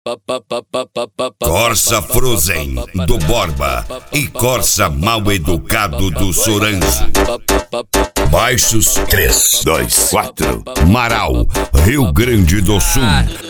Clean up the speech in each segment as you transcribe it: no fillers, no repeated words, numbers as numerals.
Corsa Frozen do Borba e Corsa Mal Educado do Soranzo. Baixos 3, 2, 4. Marau, Rio Grande do Sul.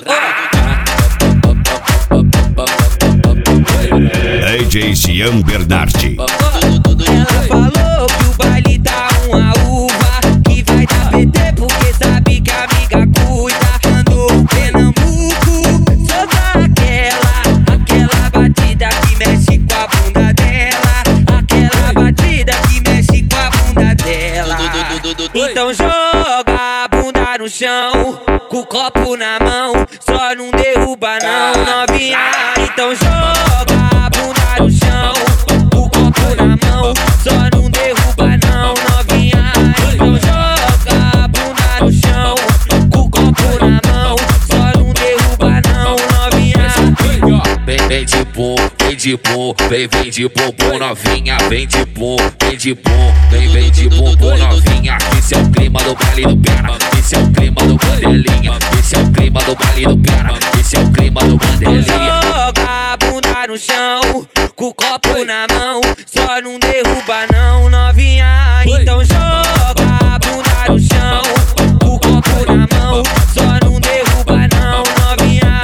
DJ Jean Bernardi. Ela falou que o baile tá uma uva, que vai dar PT porque sabe que a amiga cuida. Andou Pernambuco, solta aquela batida que mexe com a bunda dela, aquela batida que mexe com a bunda dela. Então joga a bunda no chão, com o copo na mão, só não derruba não, novinha. Então joga a bunda no chão, o copo na mão, só não derruba não, novinha. Então joga a bunda no chão, com o copo na mão, só não derruba não, novinha. Vem de pô, vem de pô, vem de bumbum novinha, vem de pô, vem de pô, vem de bumbum novinha. Esse é o clima do baile do Pera, esse é o clima do bandelinha, esse é o clima do baile do Pera, esse é o clima do bandelinha. Joga a bunda no chão, com o copo na mão, só não derruba não, novinha. Então joga a bunda no chão, com o copo na mão, só não derruba não, novinha.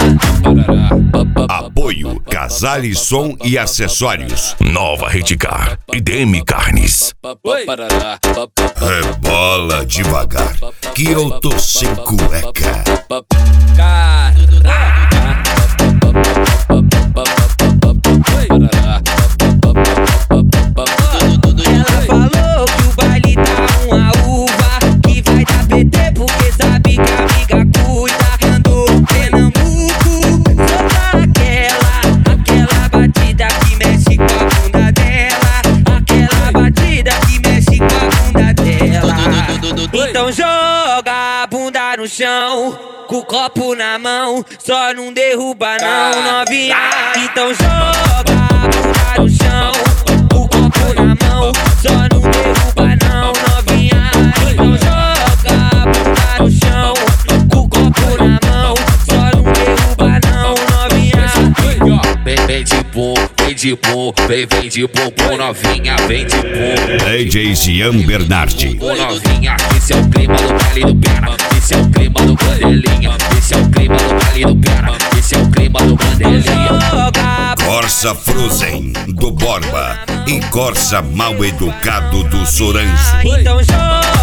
Apoio Casale Som e Acessórios. Nova Redcar e DM Carnes. Rebola devagar, que eu tô sem cueca. Ela falou que o baile tá uma uva, que vai dar PT porque sabe que a amiga cuida. Andou Pernambuco, solta aquela batida que mexe com a bunda dela, aquela batida que mexe com a bunda dela. Então joga a bunda no chão, com o copo na mão, só não derruba não, novinha. Então joga a bunda no chão, com o copo na mão, só não derruba não, novinha. Então joga a bunda no chão, com o copo na mão, só não derruba não, novinha. Vem de pô, vem de pô, vem de bumbum novinha, vem de pô. DJ Jean Bernardi. Novinha, esse é o clima do baile do Pera, esse é o clima do bandelinha, esse é o clima do baile do Pera, esse é o clima do bandelinha. Corsa Frozen do Borba e Corsa Mal Educado do Soranzo. Então joga